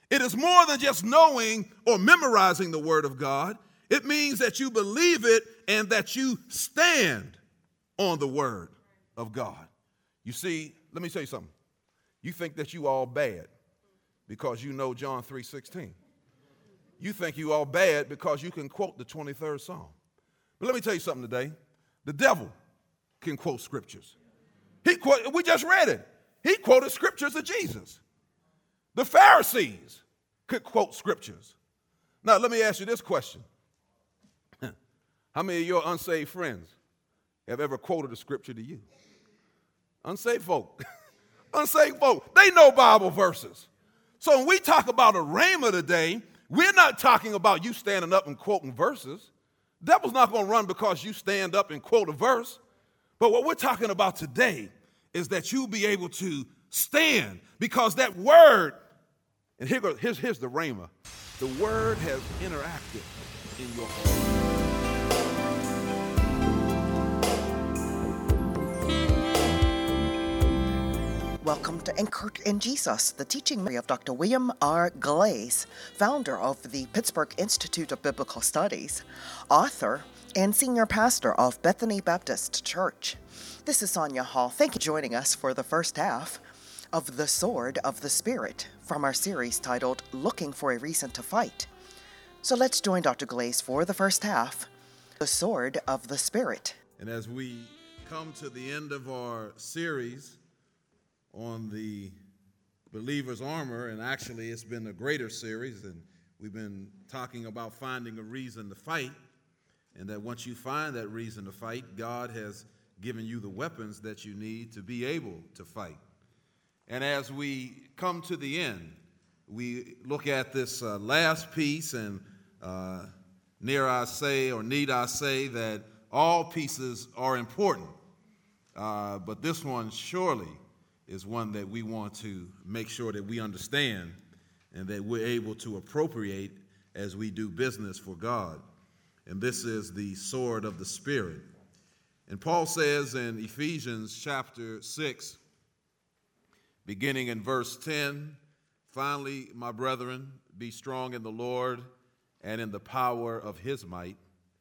It is more than just knowing or memorizing the word of God. It means that you believe it and that you stand on the word of God. You see, let me tell you something. You think that you all bad because you know John 3:16. You think you all bad because you can quote the 23rd Psalm. But let me tell you something today. The devil can quote scriptures. We just read it. He quoted scriptures of Jesus. The Pharisees could quote scriptures. Now, let me ask you this question. How many of your unsaved friends have ever quoted a scripture to you? Unsaved folk. Unsaved folk. They know Bible verses. So when we talk about a rhema today, we're not talking about you standing up and quoting verses. The devil's not going to run because you stand up and quote a verse. But what we're talking about today is that you'll be able to stand because that word, and here's the rhema, the word has interacted in your heart. Welcome to Anchored in Jesus, the teaching of Dr. William R. Glaze, founder of the Pittsburgh Institute of Biblical Studies, author, and senior pastor of Bethany Baptist Church. This is Sonia Hall. Thank you for joining us for the first half of The Sword of the Spirit from our series titled Looking for a Reason to Fight. So let's join Dr. Glaze for the first half, The Sword of the Spirit. And as we come to the end of our series on the believer's armor, and actually it's been a greater series, and we've been talking about finding a reason to fight, and that once you find that reason to fight, God has given you the weapons that you need to be able to fight. And as we come to the end, we look at this last piece, and need I say that all pieces are important, but this one surely is one that we want to make sure that we understand and that we're able to appropriate as we do business for God. And this is the sword of the Spirit. And Paul says in Ephesians chapter 6, beginning in verse 10, "Finally, my brethren, be strong in the Lord and in the power of his might.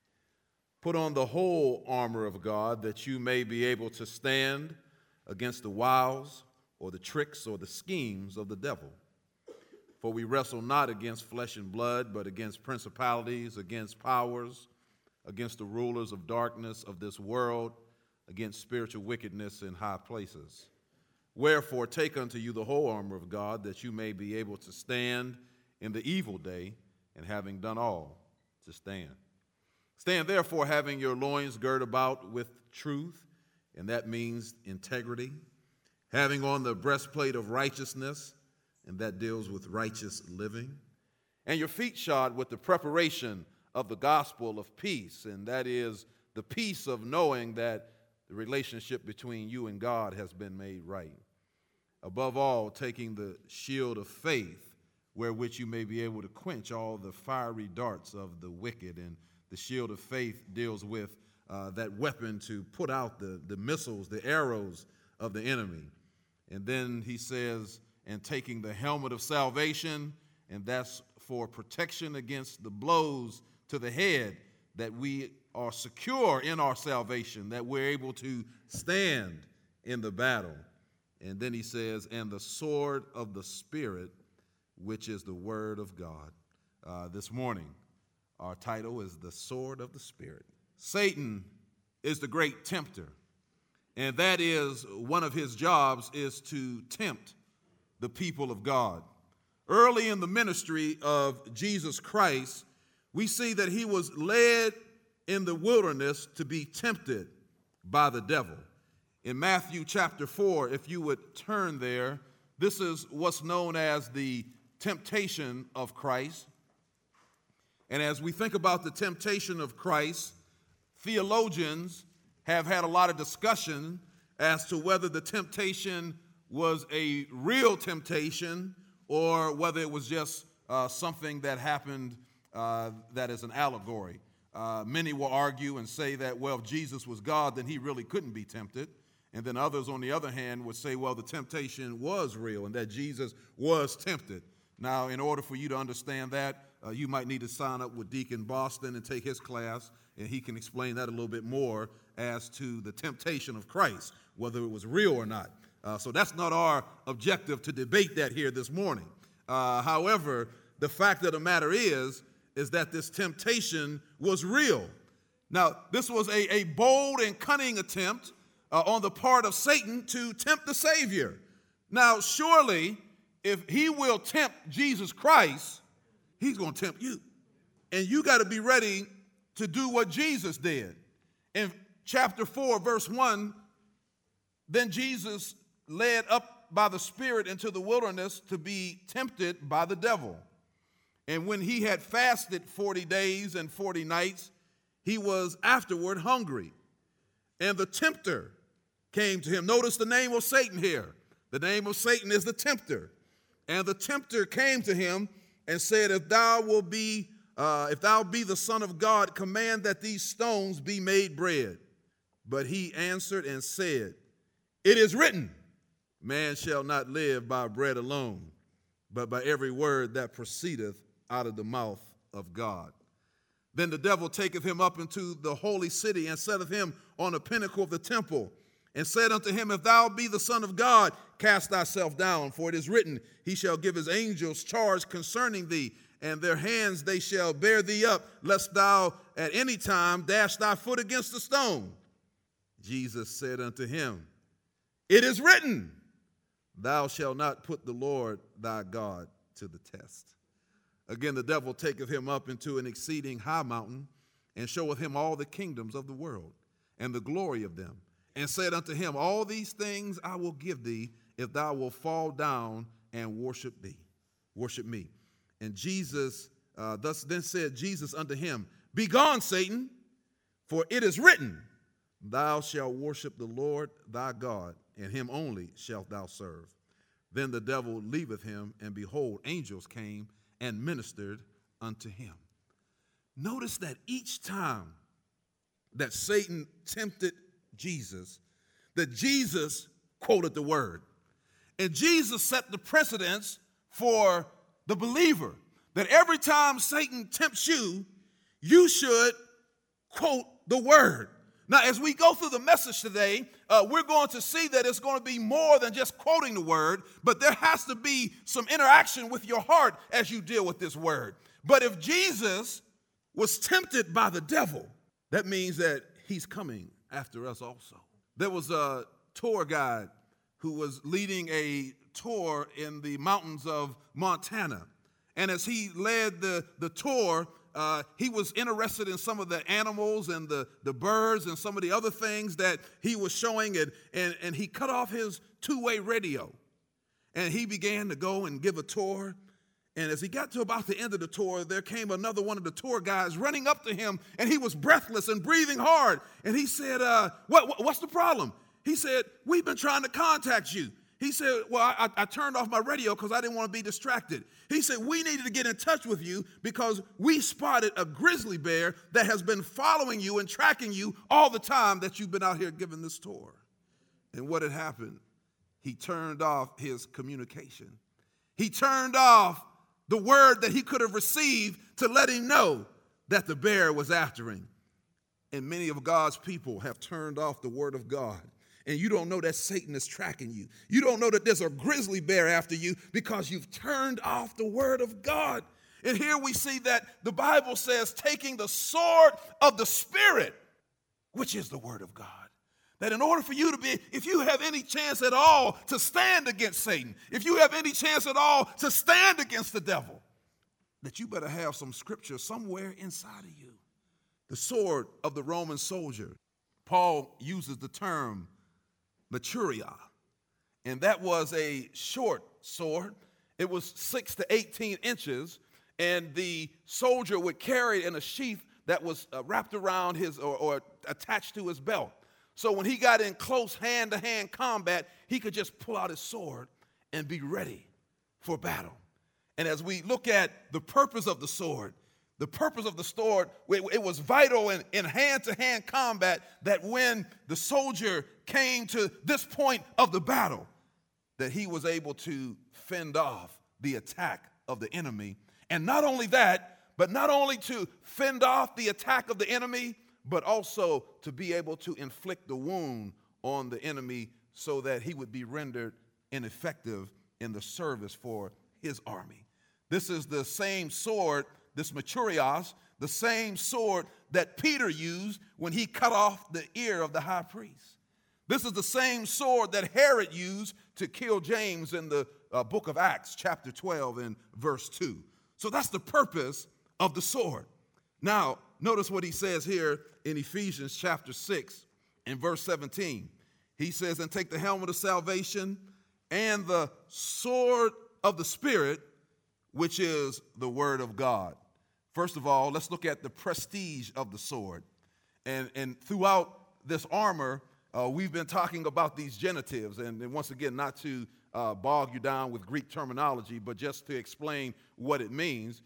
Put on the whole armor of God that you may be able to stand against the wiles or the tricks or the schemes of the devil. For we wrestle not against flesh and blood, but against principalities, against powers, against the rulers of darkness of this world, against spiritual wickedness in high places. Wherefore take unto you the whole armor of God, that you may be able to stand in the evil day, and having done all, to stand. Stand therefore, having your loins girt about with truth," and that means integrity, "having on the breastplate of righteousness," and that deals with righteous living, "and your feet shod with the preparation of the gospel of peace," and that is the peace of knowing that the relationship between you and God has been made right. "Above all, taking the shield of faith, wherewith you may be able to quench all the fiery darts of the wicked." And the shield of faith deals with that weapon to put out the missiles, the arrows of the enemy. And then he says, "and taking the helmet of salvation," and that's for protection against the blows to the head, that we are secure in our salvation, that we're able to stand in the battle. And then he says, "and the sword of the Spirit, which is the word of God." This morning, our title is "The Sword of the Spirit." Satan is the great tempter, and that is one of his jobs, is to tempt the people of God. Early in the ministry of Jesus Christ, we see that he was led in the wilderness to be tempted by the devil. In Matthew chapter 4, if you would turn there, this is what's known as the temptation of Christ. And as we think about the temptation of Christ, theologians have had a lot of discussion as to whether the temptation was a real temptation or whether it was just something that happened that is an allegory. Many will argue and say that, well, if Jesus was God, then he really couldn't be tempted. And then others, on the other hand, would say, well, the temptation was real and that Jesus was tempted. Now, in order for you to understand that, you might need to sign up with Deacon Boston and take his class, and he can explain that a little bit more as to the temptation of Christ, whether it was real or not. So that's not our objective to debate that here this morning. However, the fact of the matter is that this temptation was real. Now, this was a bold and cunning attempt on the part of Satan to tempt the Savior. Now, surely, if he will tempt Jesus Christ, he's going to tempt you. And you got to be ready to do what Jesus did. In chapter 4, verse 1, then Jesus led up by the Spirit into the wilderness to be tempted by the devil. And when he had fasted 40 days and 40 nights, he was afterward hungry. And the tempter came to him. Notice the name of Satan here. The name of Satan is the tempter. And the tempter came to him and said, if thou be the Son of God, command that these stones be made bread. But he answered and said, it is written, man shall not live by bread alone, but by every word that proceedeth out of the mouth of God. Then the devil taketh him up into the holy city and setteth him on the pinnacle of the temple and said unto him, if thou be the Son of God, cast thyself down, for it is written, he shall give his angels charge concerning thee, and their hands they shall bear thee up, lest thou at any time dash thy foot against a stone. Jesus said unto him, it is written, thou shalt not put the Lord thy God to the test. Again, the devil taketh him up into an exceeding high mountain, and showeth him all the kingdoms of the world, and the glory of them, and said unto him, all these things I will give thee, if thou wilt fall down and worship me. And Jesus, thus then said Jesus unto him, begone, Satan, for it is written, thou shalt worship the Lord thy God, and him only shalt thou serve. Then the devil leaveth him, and behold, angels came and ministered unto him. Notice that each time that Satan tempted Jesus, that Jesus quoted the word. And Jesus set the precedence for the believer, that every time Satan tempts you, you should quote the word. Now, as we go through the message today, we're going to see that it's going to be more than just quoting the word, but there has to be some interaction with your heart as you deal with this word. But if Jesus was tempted by the devil, that means that he's coming after us also. There was a tour guide who was leading a tour in the mountains of Montana. And as he led the tour, he was interested in some of the animals and the birds and some of the other things that he was showing, and he cut off his two-way radio. And he began to go and give a tour. And as he got to about the end of the tour, there came another one of the tour guides running up to him, and he was breathless and breathing hard. And he said, what's the problem? He said, we've been trying to contact you. He said, well, I turned off my radio because I didn't want to be distracted. He said, we needed to get in touch with you because we spotted a grizzly bear that has been following you and tracking you all the time that you've been out here giving this tour. And what had happened? He turned off his communication. He turned off the word that he could have received to let him know that the bear was after him. And many of God's people have turned off the word of God. And you don't know that Satan is tracking you. You don't know that there's a grizzly bear after you because you've turned off the word of God. And here we see that the Bible says taking the sword of the Spirit, which is the word of God. That in order for you to be, if you have any chance at all to stand against Satan, if you have any chance at all to stand against the devil, that you better have some scripture somewhere inside of you. The sword of the Roman soldier. Paul uses the term maturia, and that was a short sword. It was 6 to 18 inches, and the soldier would carry it in a sheath that was wrapped around his or attached to his belt. So when he got in close hand-to-hand combat, he could just pull out his sword and be ready for battle. And as we look at the purpose of the sword, it was vital in hand-to-hand combat that when the soldier came to this point of the battle, that he was able to fend off the attack of the enemy. And not only that, but not only to fend off the attack of the enemy, but also to be able to inflict the wound on the enemy so that he would be rendered ineffective in the service for his army. This is the same sword, this Maturios, the same sword that Peter used when he cut off the ear of the high priest. This is the same sword that Herod used to kill James in the book of Acts, chapter 12 and verse 2. So that's the purpose of the sword. Now, notice what he says here in Ephesians chapter 6 and verse 17. He says, and take the helmet of salvation and the sword of the Spirit, which is the word of God. First of all, let's look at the prestige of the sword. And throughout this armor, we've been talking about these genitives. And once again, not to bog you down with Greek terminology, but just to explain what it means.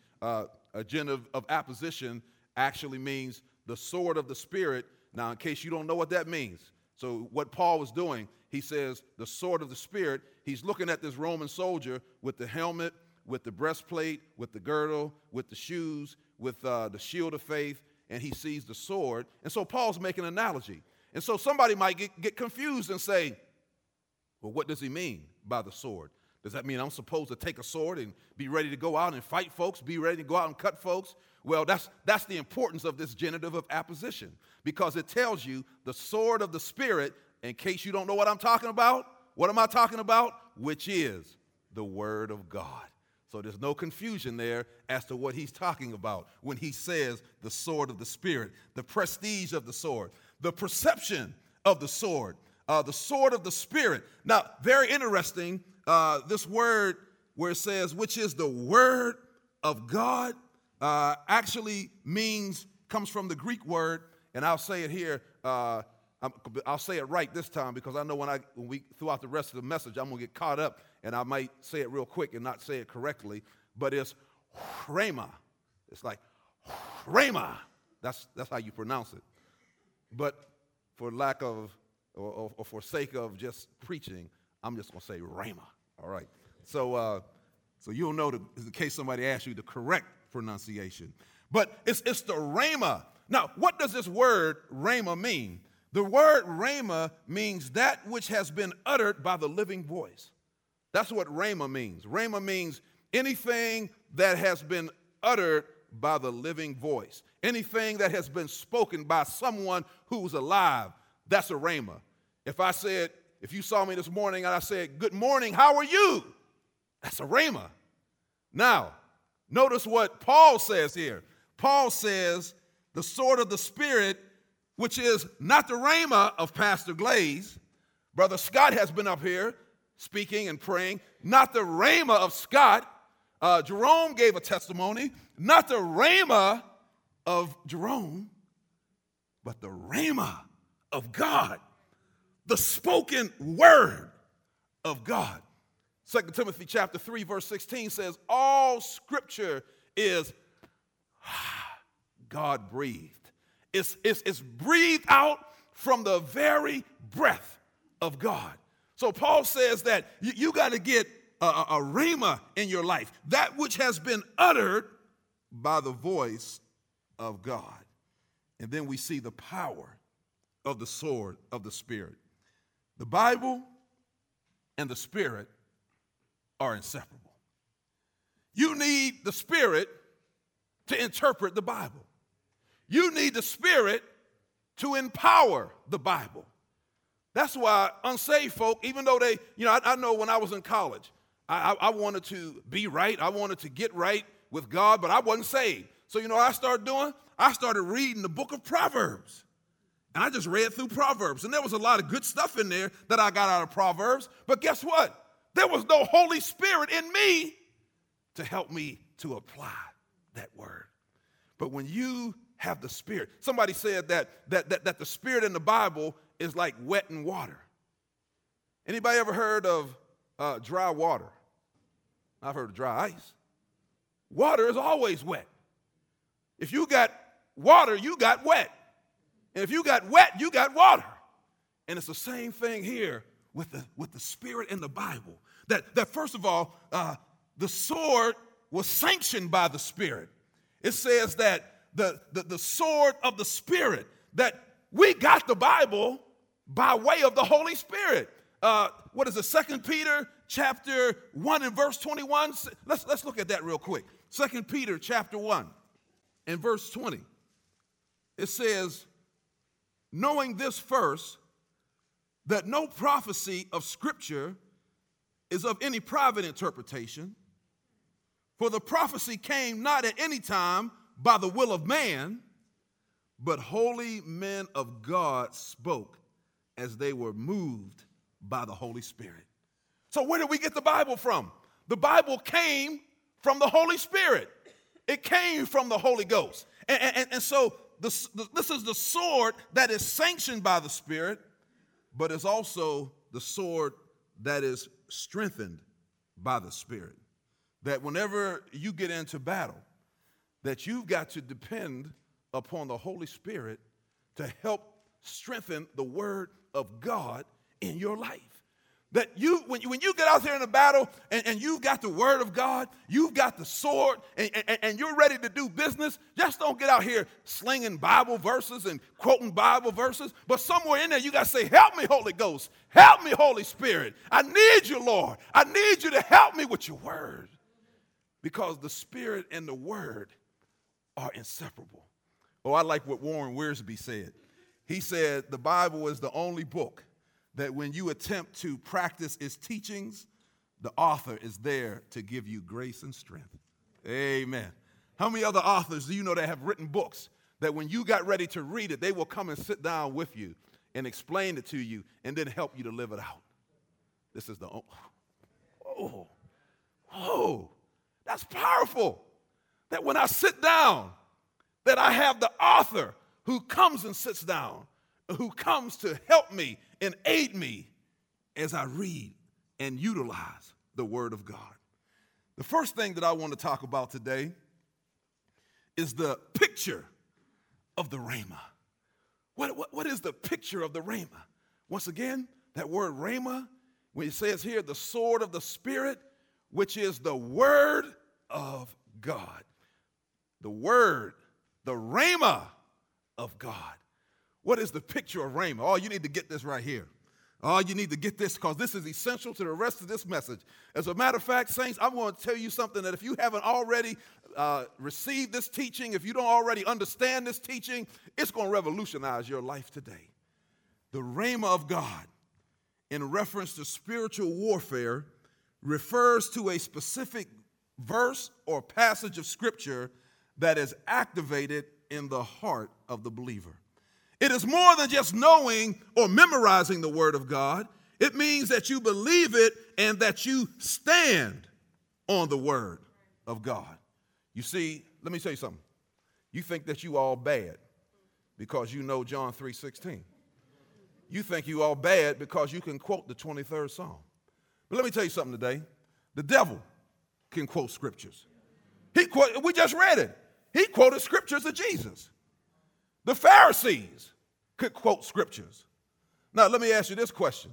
A genitive of apposition actually means the sword of the Spirit. Now, in case you don't know what that means, so what Paul was doing, he says the sword of the Spirit. He's looking at this Roman soldier with the helmet, with the breastplate, with the girdle, with the shoes, with the shield of faith, and he sees the sword. And so Paul's making an analogy. And so somebody might get confused and say, well, what does he mean by the sword? Does that mean I'm supposed to take a sword and be ready to go out and fight folks, be ready to go out and cut folks? Well, that's the importance of this genitive of apposition, because it tells you the sword of the Spirit, in case you don't know what I'm talking about. What am I talking about? Which is the Word of God. So there's no confusion there as to what he's talking about when he says the sword of the Spirit, the prestige of the sword, the perception of the sword of the Spirit. Now, very interesting, this word where it says, which is the word of God, actually comes from the Greek word, and I'll say it here, I'll say it right this time, because I know when we throughout the rest of the message, I'm going to get caught up, and I might say it real quick and not say it correctly, but it's rhema. It's like rhema. That's how you pronounce it. But for lack of, or for sake of just preaching, I'm just going to say rhema. All right. So you'll know in case somebody asks you the correct pronunciation. But it's the rhema. Now, what does this word rhema mean? The word rhema means that which has been uttered by the living voice. That's what rhema means. Rhema means anything that has been uttered by the living voice. Anything that has been spoken by someone who's alive, that's a rhema. If you saw me this morning and I said, good morning, how are you? That's a rhema. Now, notice what Paul says here. Paul says the sword of the Spirit, which is not the rhema of Pastor Glaze. Brother Scott has been up here speaking and praying. Not the rhema of Scott. Jerome gave a testimony. Not the rhema of Jerome, but the rhema of God. The spoken word of God. 2 Timothy chapter 3, verse 16 says, all scripture is God-breathed. It's breathed out from the very breath of God. So Paul says that you got to get a rhema in your life, that which has been uttered by the voice of God. And then we see the power of the sword of the Spirit. The Bible and the Spirit are inseparable. You need the Spirit to interpret the Bible. You need the Spirit to empower the Bible. That's why unsaved folk, even though I know when I was in college, I wanted to be right. I wanted to get right with God, but I wasn't saved. So you know what I started doing? I started reading the book of Proverbs. And I just read through Proverbs. And there was a lot of good stuff in there that I got out of Proverbs. But guess what? There was no Holy Spirit in me to help me to apply that word. But when you have the Spirit, somebody said that the Spirit in the Bible is like wet and water. Anybody ever heard of dry water? I've heard of dry ice. Water is always wet. If you got water, you got wet. And if you got wet, you got water. And it's the same thing here with the Spirit in the Bible. That first of all, the sword was sanctioned by the Spirit. It says that the sword of the Spirit, that we got the Bible by way of the Holy Spirit. What is it? 2 Peter chapter 1 and verse 21. Let's look at that real quick. 2 Peter chapter 1 and verse 20. It says, knowing this first, that no prophecy of Scripture is of any private interpretation, for the prophecy came not at any time by the will of man, but holy men of God spoke as they were moved by the Holy Spirit. So where did we get the Bible from? The Bible came from the Holy Spirit. It came from the Holy Ghost. And so this is the sword that is sanctioned by the Spirit, but it's also the sword that is strengthened by the Spirit. That whenever you get into battle, that you've got to depend upon the Holy Spirit to help strengthen the Word of God in your life. That when you get out there in a battle and you've got the Word of God, you've got the sword, and you're ready to do business, just don't get out here slinging Bible verses and quoting Bible verses, but somewhere in there you got to say, help me, Holy Ghost. Help me, Holy Spirit. I need you, Lord. I need you to help me with your Word. Because the Spirit and the Word are inseparable. Oh, I like what Warren Wiersbe said. He said the Bible is the only book that when you attempt to practice its teachings, the author is there to give you grace and strength. Amen. How many other authors do you know that have written books that when you got ready to read it, they will come and sit down with you and explain it to you and then help you to live it out? This is the, that's powerful. That when I sit down, that I have the author who comes and sits down, who comes to help me and aid me as I read and utilize the Word of God. The first thing that I want to talk about today is the picture of the Rhema. What is the picture of the Rhema? Once again, that word Rhema, when it says here, the sword of the Spirit, which is the Word of God. The Word, the Rhema of God. What is the picture of Rhema? Oh, you need to get this right here. Oh, you need to get this because this is essential to the rest of this message. As a matter of fact, saints, I'm going to tell you something that if you haven't already received this teaching, if you don't already understand this teaching, it's going to revolutionize your life today. The Rhema of God, in reference to spiritual warfare, refers to a specific verse or passage of Scripture that is activated in the heart of the believer. It is more than just knowing or memorizing the Word of God. It means that you believe it and that you stand on the Word of God. You see, let me tell you something. You think that you all bad because you know John 3:16. You think you all bad because you can quote the 23rd Psalm. But let me tell you something today. The devil can quote scriptures. We just read it. He quoted scriptures of Jesus. The Pharisees could quote scriptures. Now, let me ask you this question.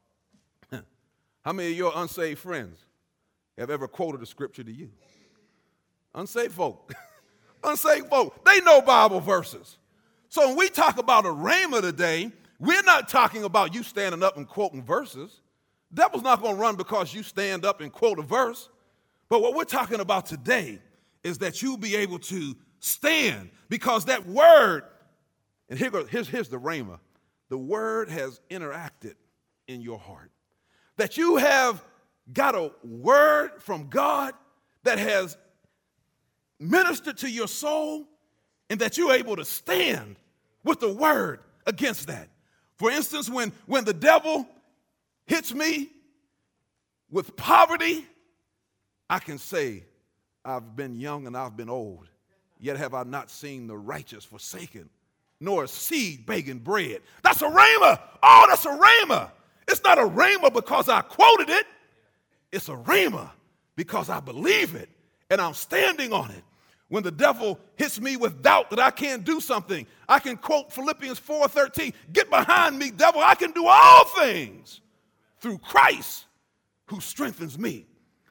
How many of your unsaved friends have ever quoted a scripture to you? Unsaved folk. Unsaved folk. They know Bible verses. So when we talk about a rhema today, we're not talking about you standing up and quoting verses. The devil's not going to run because you stand up and quote a verse. But what we're talking about today is that you'll be able to stand because that word, and here's the rhema, the word has interacted in your heart. That you have got a word from God that has ministered to your soul and that you're able to stand with the word against that. For instance, when the devil hits me with poverty, I can say, I've been young and I've been old, yet have I not seen the righteous forsaken, nor a seed begging bread. That's a rhema. Oh, that's a rhema. It's not a rhema because I quoted it. It's a rhema because I believe it and I'm standing on it. When the devil hits me with doubt that I can't do something, I can quote Philippians 4:13. Get behind me, devil. I can do all things through Christ who strengthens me.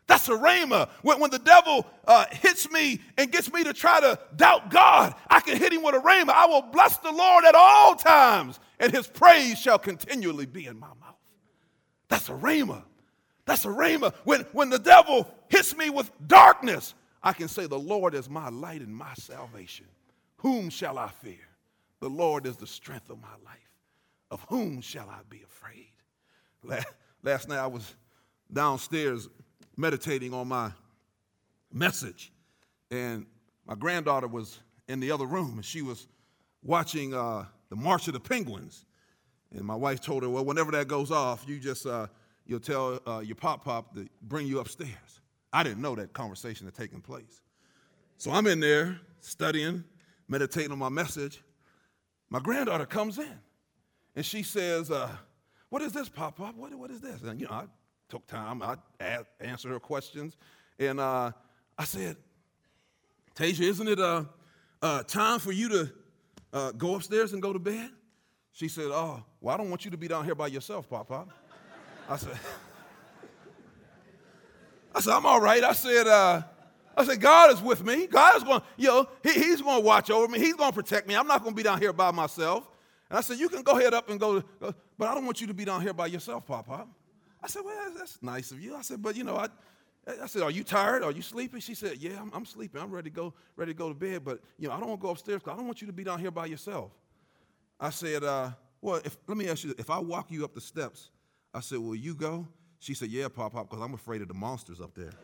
That's a rhema. When the devil hits me and gets me to try to doubt God, I can hit him with a rhema. I will bless the Lord at all times, and his praise shall continually be in my mouth. That's a rhema. That's a rhema. When the devil hits me with darkness, I can say, the Lord is my light and my salvation. Whom shall I fear? The Lord is the strength of my life. Of whom shall I be afraid? Last night I was downstairs meditating on my message, and my granddaughter was in the other room, and she was watching the March of the Penguins. And my wife told her, well, whenever that goes off, you just you'll tell your pop to bring you upstairs. I didn't know that conversation had taken place. So I'm in there studying, meditating on my message. My granddaughter comes in, and she says, what is this, Pop? What is this? And, I took time. I answered her questions. And I said, Tasia, isn't it time for you to go upstairs and go to bed? She said, oh, well, I don't want you to be down here by yourself, Pop. I said, I'm all right. I said, God is with me. God is going, he's going to watch over me. He's going to protect me. I'm not going to be down here by myself. And I said, you can go ahead up and go, but I don't want you to be down here by yourself, Pop. I said, well, that's nice of you. I said, but I said, are you tired? Are you sleepy? She said, yeah, I'm sleeping. I'm ready to go to bed, but I don't want to go upstairs because I don't want you to be down here by yourself. I said, well, let me ask you, if I walk you up the steps, I said, will you go? She said, yeah, Pop, because I'm afraid of the monsters up there.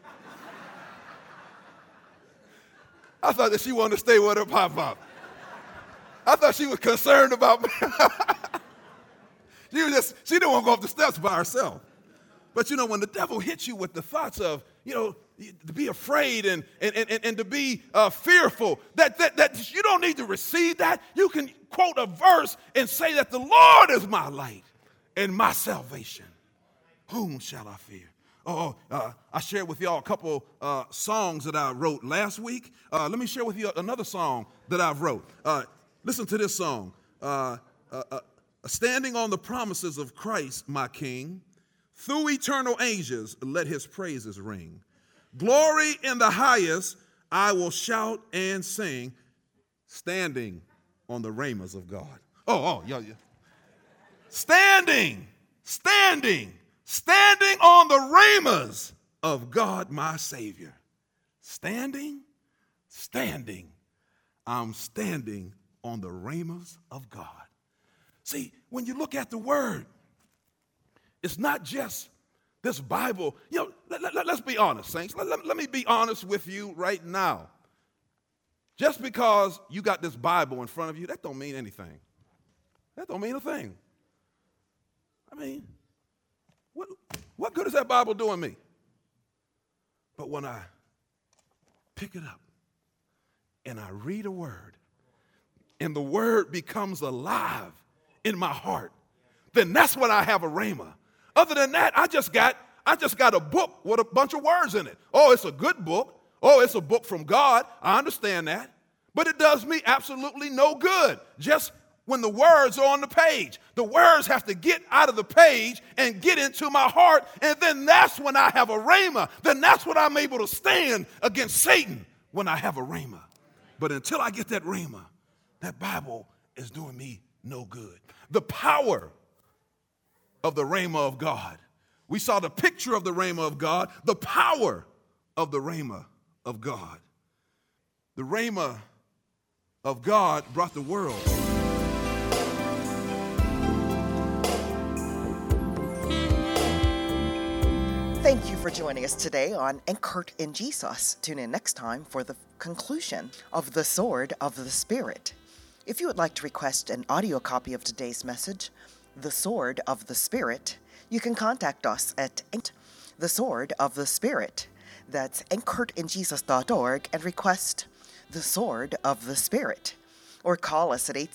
I thought that she wanted to stay with her Pop. I thought she was concerned about me. She didn't want to go up the steps by herself. But when the devil hits you with the thoughts of, to be afraid and to be fearful, that you don't need to receive that. You can quote a verse and say that the Lord is my light and my salvation. Whom shall I fear? I shared with y'all a couple songs that I wrote last week. Let me share with you another song that I've wrote. Listen to this song. Standing on the promises of Christ, my King, through eternal ages, let his praises ring. Glory in the highest, I will shout and sing, standing on the rhemas of God. Yeah. Standing on the rhemas of God, my Savior. Standing, I'm standing on the rhemas of God. See, when you look at the word, it's not just this Bible. Let's be honest, saints. Let me be honest with you right now. Just because you got this Bible in front of you, that don't mean anything. That don't mean a thing. I mean, what good is that Bible doing me? But when I pick it up and I read a word, and the word becomes alive in my heart, then that's when I have a rhema. Other than that, I just got a book with a bunch of words in it. Oh, it's a good book. Oh, it's a book from God. I understand that. But it does me absolutely no good. Just when the words are on the page. The words have to get out of the page and get into my heart, and then that's when I have a rhema. Then that's when I'm able to stand against Satan, when I have a rhema. But until I get that rhema, that Bible is doing me no good. The power of the rhema of God. We saw the picture of the rhema of God, the power of the rhema of God. The rhema of God brought the world. Thank you for joining us today on Anchored in Jesus. Tune in next time for the conclusion of The Sword of the Spirit. If you would like to request an audio copy of today's message, The Sword of the Spirit, you can contact us at The Sword of the Spirit. That's anchoredinjesus.org and request The Sword of the Spirit. Or call us at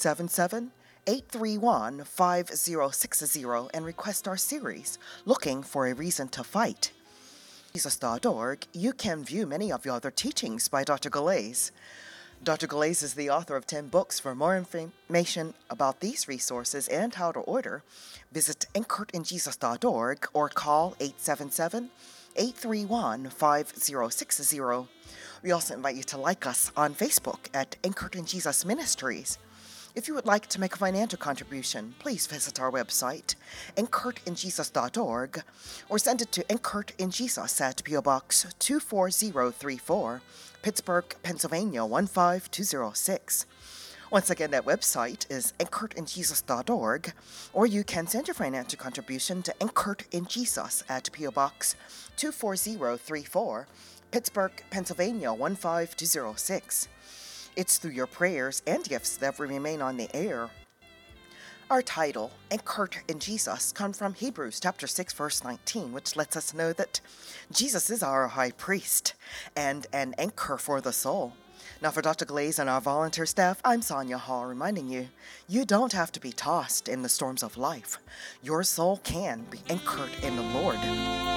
877-831-5060 and request our series, Looking for a Reason to Fight. Jesus.org, you can view many of the other teachings by Dr. Galais. Dr. Galais is the author of 10 books. For more information about these resources and how to order, visit anchoredinjesus.org or call 831-5060. We also invite you to like us on Facebook at Anchored in Jesus Ministries. If you would like to make a financial contribution, please visit our website, anchoredinjesus.org, or send it to Anchored in Jesus at P.O. Box 24034, Pittsburgh, Pennsylvania 15206. Once again, that website is anchoredinjesus.org, or you can send your financial contribution to Anchored in Jesus at P.O. Box 24034, Pittsburgh, Pennsylvania 15206. It's through your prayers and gifts that we remain on the air. Our title, Anchored in Jesus, comes from Hebrews chapter 6, verse 19, which lets us know that Jesus is our high priest and an anchor for the soul. Now for Dr. Glaze and our volunteer staff, I'm Sonia Hall, reminding you, you don't have to be tossed in the storms of life. Your soul can be anchored in the Lord.